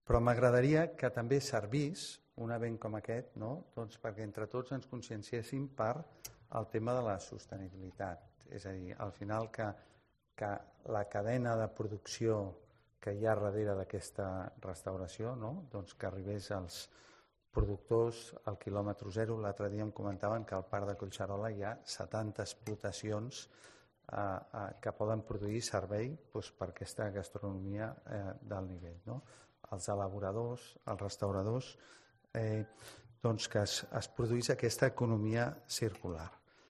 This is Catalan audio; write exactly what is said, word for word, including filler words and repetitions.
Però m'agradaria que també servís un event com aquest, no? Doncs perquè entre tots ens conscienciéssim per el tema de la sostenibilitat. És a dir, al final que, que la cadena de producció que hi ha darrere d'aquesta restauració, no? Doncs que arribés als productors al quilòmetre zero. L'altre dia em comentaven que al Parc de Collserola hi ha setanta explotacions eh, eh, que poden produir servei doncs, per aquesta gastronomia eh, d'alt nivell, no? Els elaboradors, els restauradors, eh, doncs que es, es produís aquesta economia circular.